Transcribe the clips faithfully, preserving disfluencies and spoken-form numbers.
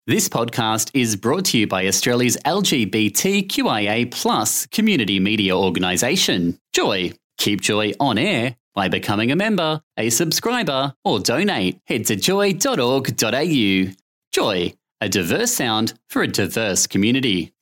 This podcast is brought to you by Australia's L G B T Q I A plus community media organisation, Joy. Keep Joy on air by becoming a member, a subscriber, or donate. Head to joy dot org dot a u. Joy, a diverse sound for a diverse community.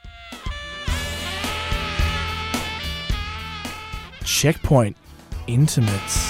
Checkpoint Intimates.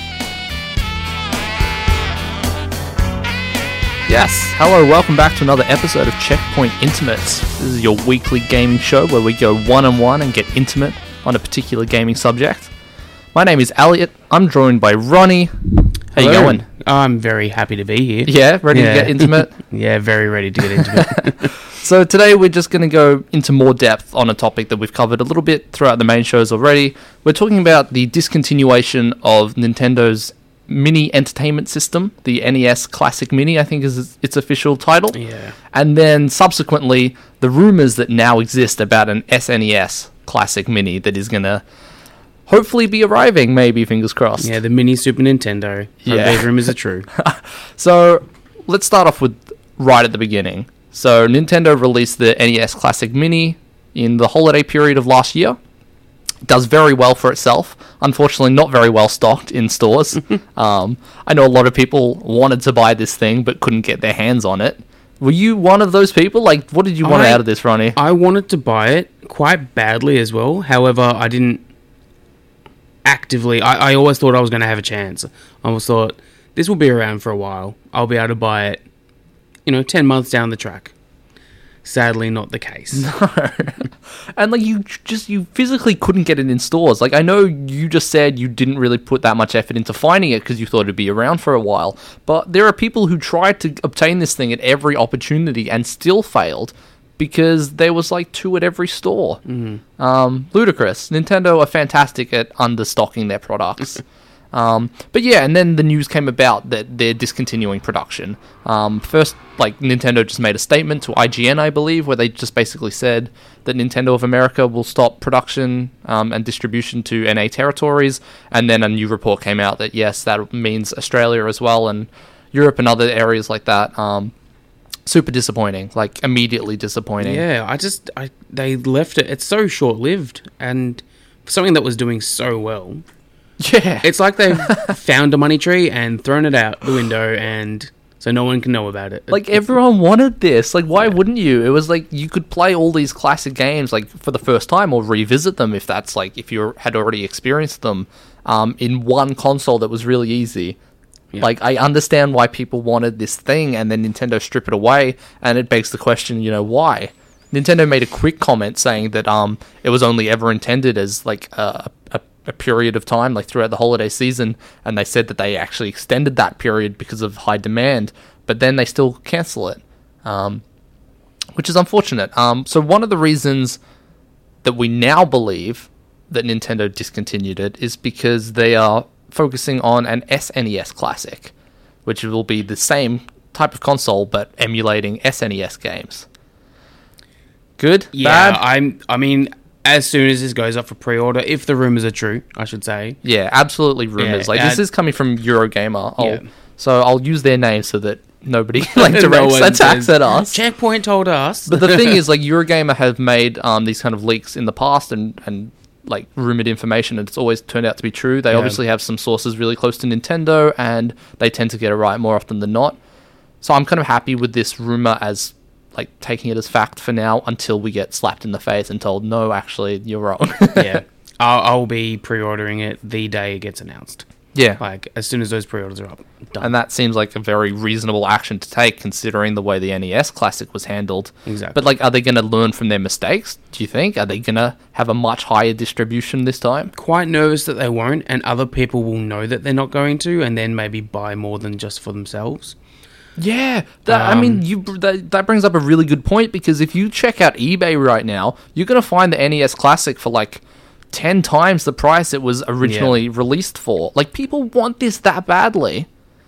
Yes, hello, welcome back to another episode of Checkpoint Intimates. This is your weekly gaming show where we go one-on-one and get intimate on a particular gaming subject. My name is Elliot, I'm joined by Ronnie. How Hello. you going? I'm very happy to be here. Yeah, ready Yeah. to get intimate? Yeah, very ready to get intimate. So today we're just going to go into more depth on a topic that we've covered a little bit throughout the main shows already. We're talking about the discontinuation of Nintendo's Mini Entertainment System, the N E S Classic Mini, I think is its official title. Yeah. And then subsequently, the rumors that now exist about an S N E S Classic Mini that is going to hopefully be arriving, maybe, fingers crossed. Yeah, the mini Super Nintendo. Yeah. Yeah. Those rumors are true. So, let's start off with right at the beginning. So, Nintendo released the N E S Classic Mini in the holiday period of last year. It does very well for itself. Unfortunately, not very well stocked in stores. um, I know a lot of people wanted to buy this thing but couldn't get their hands on it. Were you one of those people? Like, what did you want I- out of this, Ronnie? I wanted to buy it quite badly as well. However, I didn't actively... I, I always thought I was going to have a chance. I always thought, this will be around for a while. I'll be able to buy it, you know, ten months down the track. Sadly, not the case. And like you just you physically couldn't get it in stores. Like I know you just said you didn't really put that much effort into finding it because you thought it'd be around for a while. But there are people who tried to obtain this thing at every opportunity and still failed because there was like two at every store. Mm-hmm. Um, ludicrous. Nintendo are fantastic at understocking their products. Um, but yeah, and then the news came about that they're discontinuing production. Um, first, like, Nintendo just made a statement to I G N, I believe, where they just basically said that Nintendo of America will stop production um, and distribution to N A territories, and then a new report came out that, yes, that means Australia as well, and Europe and other areas like that. Um, super disappointing, like, immediately disappointing. Yeah, I just... I they left it... It's so short-lived, and for something that was doing so well... Yeah. It's like they've found a money tree and thrown it out the window, and so no one can know about it. Like, It's- everyone wanted this. Like, why Yeah. wouldn't you? It was like you could play all these classic games, like, for the first time or revisit them if that's, like, if you had already experienced them um, in one console that was really easy. Yeah. Like, I understand why people wanted this thing and then Nintendo strip it away, and it begs the question, you know, why? Nintendo made a quick comment saying that um, it was only ever intended as, like, a, a a period of time, like throughout the holiday season, and they said that they actually extended that period because of high demand, but then they still cancel it, um, which is unfortunate. Um, so one of the reasons that we now believe that Nintendo discontinued it is because they are focusing on an S N E S Classic, which will be the same type of console but emulating S N E S games. Good? yeah, Bad? I'm. I mean, as soon as this goes up for pre-order, if the rumors are true, I should say. Yeah, absolutely rumors. Yeah, like uh, this is coming from Eurogamer. I'll, Yeah. So I'll use their name so that nobody like No directs one attacks says, at us. Checkpoint told us. But the thing is, like, Eurogamer have made um, these kind of leaks in the past and, and like rumored information, and it's always turned out to be true. They Yeah. obviously have some sources really close to Nintendo, and they tend to get it right more often than not. So I'm kind of happy with this rumor as like taking it as fact for now until we get slapped in the face and told, no, actually, you're wrong. yeah, I'll, I'll be pre-ordering it the day it gets announced. Yeah. Like as soon as those pre-orders are up, done. And that seems like a very reasonable action to take, considering the way the N E S Classic was handled. Exactly. But, like, are they going to learn from their mistakes, do you think? Are they going to have a much higher distribution this time? Quite nervous that they won't, and other people will know that they're not going to, and then maybe buy more than just for themselves. Yeah. That, I mean, Um, you that, that brings up a really good point, because if you check out eBay right now, you're going to find the N E S Classic for, like, ten times the price it was originally released for. Like, people want this that badly.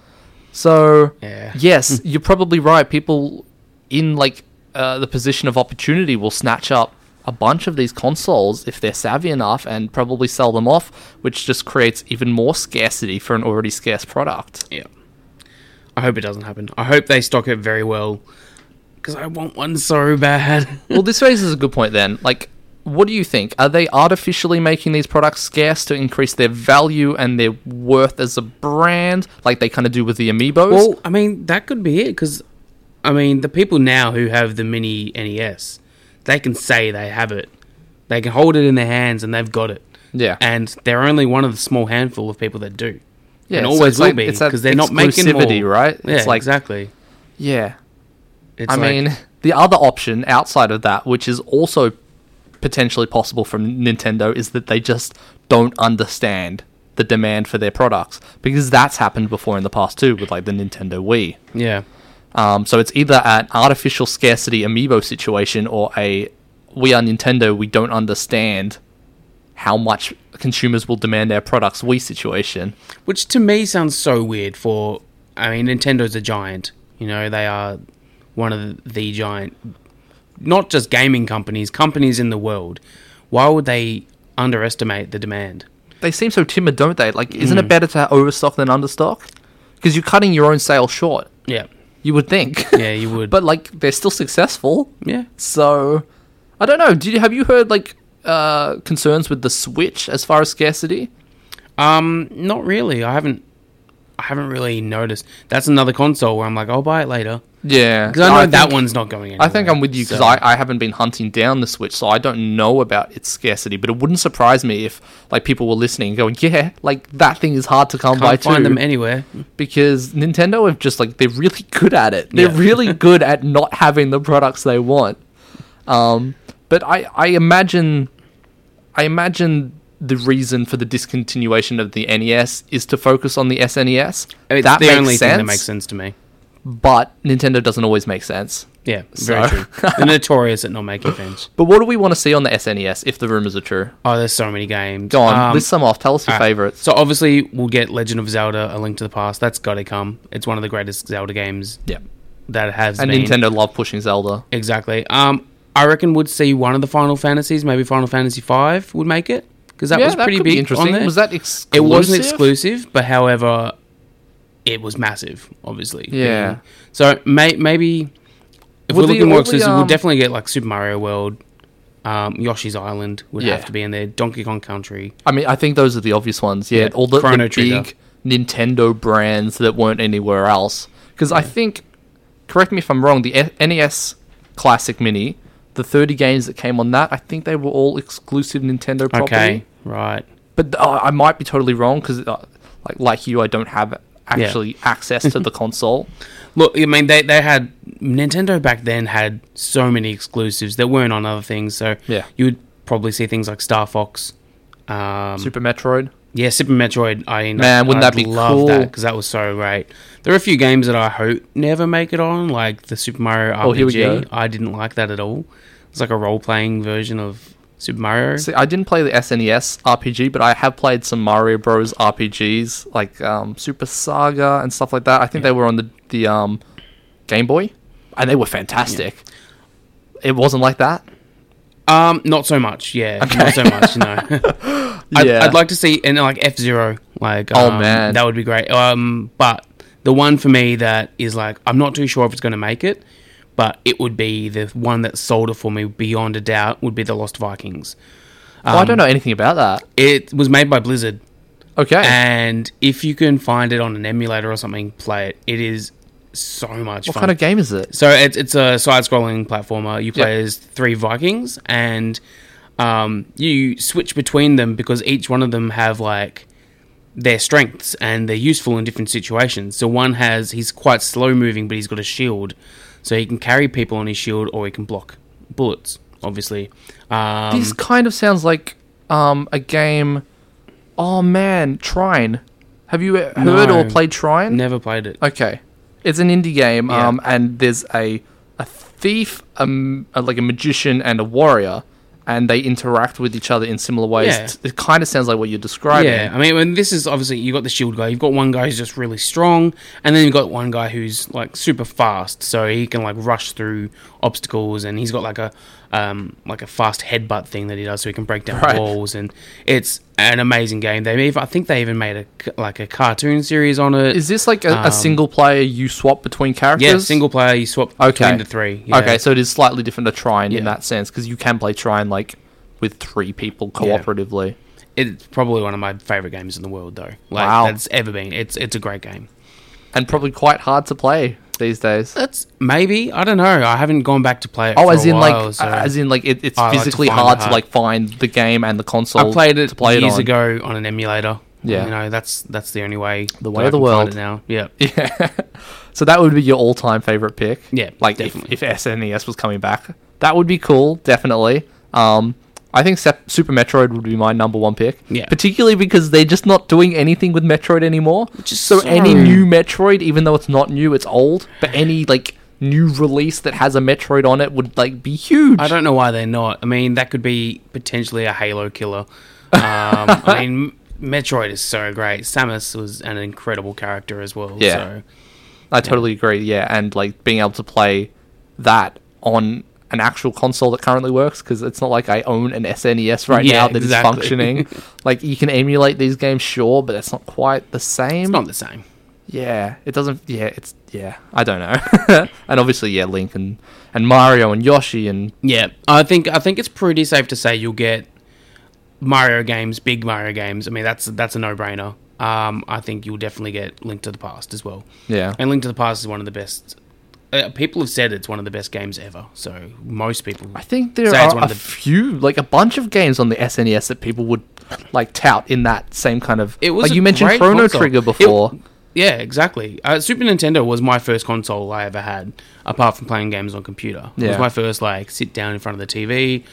So, Yeah. yes, you're probably right. People in, like, uh, the position of opportunity will snatch up a bunch of these consoles if they're savvy enough and probably sell them off, which just creates even more scarcity for an already scarce product. Yeah. I hope it doesn't happen. I hope they stock it very well. because I want one so bad. Well, this raises a good point then. Like, what do you think? Are they artificially making these products scarce to increase their value and their worth as a brand, like they kind of do with the Amiibos? Well, I mean, that could be it, because, I mean, the people now who have the mini N E S, they can say they have it. They can hold it in their hands and they've got it. Yeah. And they're only one of the small handful of people that do. Yeah, and so always it's will like- be, it's that because they're not making more. exclusivity, right? Yeah, It's like- exactly. Yeah. It's I like- mean, the other option outside of that, which is also potentially possible from Nintendo, is that they just don't understand the demand for their products, because that's happened before in the past too with like the Nintendo Wii. yeah. Um, so it's either an artificial scarcity amiibo situation or a we are Nintendo, we don't understand how much consumers will demand our products Wii situation. Which to me sounds so weird for, I mean, Nintendo's a giant. You know, they are one of the, the giant, not just gaming companies, companies in the world. Why would they underestimate the demand? They seem so timid, don't they? Like, isn't Mm. it better to overstock than understock? Because you're cutting your own sales short. Yeah. You would think. Yeah, you would. But like, they're still successful. yeah. So, I don't know. Did you have you heard like uh, concerns with the Switch as far as scarcity? Um, not really. I haven't I haven't really noticed. That's another console where I'm like, I'll buy it later. Yeah, Because I know I that think- one's not going anywhere. I think I'm with you because so- I, I haven't been hunting down the Switch, so I don't know about its scarcity. But it wouldn't surprise me if like people were listening and going, "Yeah, like that thing is hard to come by can't find too." them anywhere. Because Nintendo have just like they're really good at it. They're Yeah. really good at not having the products they want. Um, but I, I imagine, I imagine the reason for the discontinuation of the N E S is to focus on the S N E S. It's that the makes only sense, thing that makes sense to me. but Nintendo doesn't always make sense. Yeah, very So- true. They're notorious at not making sense. But what do we want to see on the S N E S if the rumors are true? Oh, there's so many games. Go on, Um, list some off. Tell us your alright. favorites. So obviously we'll get Legend of Zelda: A Link to the Past. That's got to come. It's one of the greatest Zelda games Yeah, that has and been. Nintendo love pushing Zelda. Exactly. Um, I reckon would see one of the Final Fantasies, maybe Final Fantasy five would make it, because that yeah, was that pretty could big be interesting. on there. Was that exclusive? It wasn't exclusive, but however, it was massive. Obviously, Yeah. being- So may, maybe if Would we're the- looking more would the, exclusive, um, we'll definitely get like Super Mario World, um, Yoshi's Island would Yeah. have to be in there. Donkey Kong Country. I mean, I think those are the obvious ones. Yeah, Yeah, all the, the Chrono big Trigger. Nintendo brands that weren't anywhere else. Because I think, correct me if I'm wrong, the E- N E S Classic Mini, the thirty games that came on that, I think they were all exclusive Nintendo property. Okay, right. But uh, I might be totally wrong because, uh, like, like you, I don't have actually access to the console. Look, I mean, they, they had Nintendo back then had so many exclusives that weren't on other things. So Yeah. you would probably see things like Star Fox, um, Super Metroid. yeah, Super Metroid. I Man, wouldn't I'd that be love cool? that because that was so great. There are a few games that I hope never make it on, like the Super Mario R P G. Oh, here we go. I didn't like that at all. It's like a role playing version of Super Mario. See, I didn't play the S N E S R P G, but I have played some Mario Bros. R P Gs, like um, Super Saga and stuff like that. I think they were on the, the um, Game Boy, and they were fantastic. It wasn't like that. Um, not so much. Yeah, not so much. No. I'd, Yeah. I'd like to see and like F Zero. Like, Oh, um, man. that would be great. Um, but the one for me that is like, I'm not too sure if it's going to make it, but it would be the one that sold it for me beyond a doubt. Would be the Lost Vikings. oh, I Um, don't know anything about that. It was made by Blizzard, Okay. and if you can find it on an emulator or something, play it. It is so much what fun. kind of game is it? So it's it's a side-scrolling platformer. You play Yep. as three Vikings, and um, you switch between them because each one of them have like their strengths and they're useful in different situations. So one has he's quite slow-moving, but he's got a shield, so he can carry people on his shield, or he can block bullets. Obviously, um, This kind of sounds like um, a game. Oh man, Trine. Have you uh, heard No. or played Trine? never played it. Okay, it's an indie game, Yeah. um, and there's a a thief, um, a, like a magician, and a warrior, and they interact with each other in similar ways. Yeah. It kind of sounds like what you're describing. Yeah, I mean, when this is obviously you got the shield guy. You've got one guy who's just really strong, and then you've got one guy who's like super fast, so he can like rush through obstacles, and he's got like a um like a fast headbutt thing that he does, so he can break down Right. walls, and it's an amazing game. They even, I think they even made a c- like a cartoon series on it. Is this like a, Um, a single player you swap between characters? Yeah, single player. You swap Okay. between the three. Yeah. Okay, so it is slightly different to Trine in Yeah. that sense because you can play Trine like with three people cooperatively. It's probably one of my favorite games in the world, though. Like, Wow. that's ever been. It's it's a great game. And probably quite hard to play these days. That's maybe I don't know. I haven't gone back to play it. Oh, for as a in while, like, so as in like, it, it's I like to physically find hard it to hard. like find the game and the console. I played it to play years it on. ago on an emulator. Yeah. you know that's that's the only way. The way that of the I can world. find it now. Yeah, Yeah. So that would be your all-time favorite pick. Yeah, like definitely. if, if S N E S was coming back, that would be cool. Definitely. Um, I think Sep- Super Metroid would be my number one pick. Yeah. Particularly because they're just not doing anything with Metroid anymore. Which is so so- any new Metroid, even though it's not new, it's old. But any like new release that has a Metroid on it would like be huge. I don't know why they're not. I mean, that could be potentially a Halo killer. Um, I mean, Metroid is so great. Samus was an incredible character as well. Yeah. So. I totally agree. Yeah, and like being able to play that on an actual console that currently works because it's not like I own an S N E S right Yeah, now that is exactly. functioning. Like you can emulate these games, sure, but it's not quite the same. It's not the same. Yeah, it doesn't. Yeah, it's yeah. I don't know. And obviously, yeah, Link and and Mario and Yoshi and Yeah, I think I think it's pretty safe to say you'll get Mario games, big Mario games. I mean, that's that's a no-brainer. Um, I think you'll definitely get Link to the Past as well. yeah. And Link to the Past is one of the best. Uh, people have said it's one of the best games ever. So most people, I think there say it's are one a of the- few, like a bunch of games on the S N E S that people would like tout in that same kind of. It was like a you mentioned great Chrono console. Trigger It- before. yeah, exactly. Uh, Super Nintendo was my first console I ever had, apart from playing games on computer. It Yeah. was my first like sit down in front of the T V,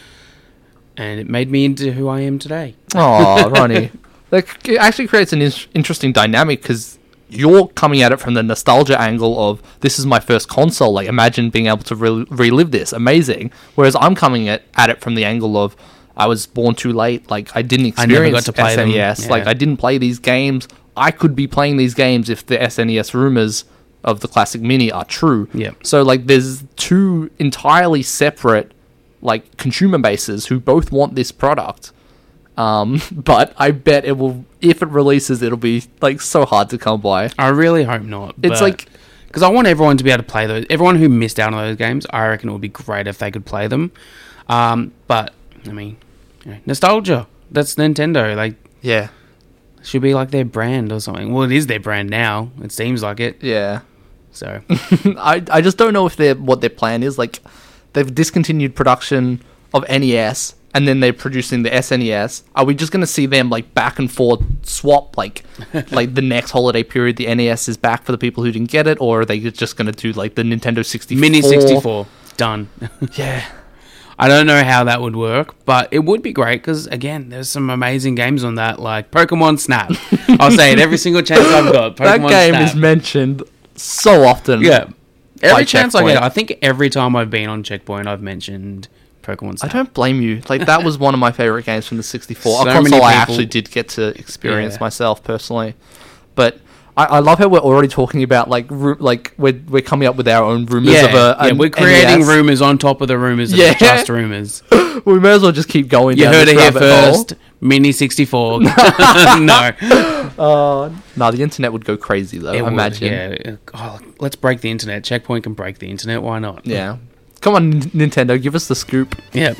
and it made me into who I am today. Oh, Ronnie. Like, it actually creates an in- interesting dynamic because you're coming at it from the nostalgia angle of this is my first console. Like, imagine being able to re- relive this. Amazing. Whereas I'm coming at, at it from the angle of I was born too late. Like, I didn't I never experience got to play S N E S. them. Like, Yeah. I didn't play these games. I could be playing these games if the S N E S rumors of the classic mini are true. Yeah. So, like, there's two entirely separate, like, consumer bases who both want this product. Um, but I bet it will, if it releases, it'll be like so hard to come by. I really hope not. It's like, because I want everyone to be able to play those. Everyone who missed out on those games, I reckon it would be great if they could play them. Um, but I mean, you know, nostalgia. That's Nintendo. Like, yeah, should be like their brand or something. Well, it is their brand now. It seems like it. yeah. So I I just don't know if they're what their plan is. Like, they've discontinued production of N E S, and then they're producing the S N E S. Are we just going to see them like back and forth swap like like the next holiday period the N E S is back for the people who didn't get it, or are they just going to do like the Nintendo sixty-four? Mini sixty-four done. Yeah. I don't know how that would work, but it would be great because again, there's some amazing games on that, like Pokemon Snap. I'll say it every single chance I've got. That Pokemon game Snap. is mentioned so often. Yeah. Every by chance I Checkpoint. get, I think every time I've been on Checkpoint, I've mentioned Pokemon I Snap. don't blame you. Like, that was one of my favorite games from the sixty-four. So a many console I people- actually did get to experience Yeah. myself personally. But I, I love how we're already talking about like ru- like we're we're coming up with our own rumors yeah, of a yeah, an we're creating N E S. rumors on top of the rumors that Yeah. are just rumors. We may as well just keep going. You down heard this it here rabbit hole. first. Mini sixty-four. No. Uh, no, the internet would go crazy though. It would, imagine. yeah. Oh, let's break the internet. Checkpoint can break the internet. Why not? Yeah. Come on, N- Nintendo, give us the scoop. Yeah.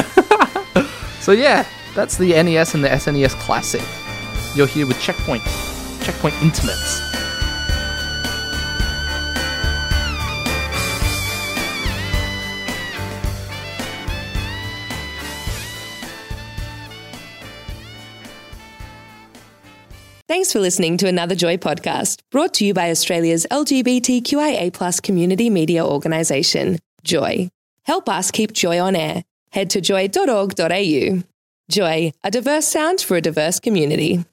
So yeah, that's the N E S and the S N E S Classic. You're here with Checkpoint, Checkpoint Intimates. Thanks for listening to another Joy podcast, brought to you by Australia's L G B T Q I A plus community media organisation, Joy. Help us keep Joy on air. Head to joy dot org dot a u. Joy, a diverse sound for a diverse community.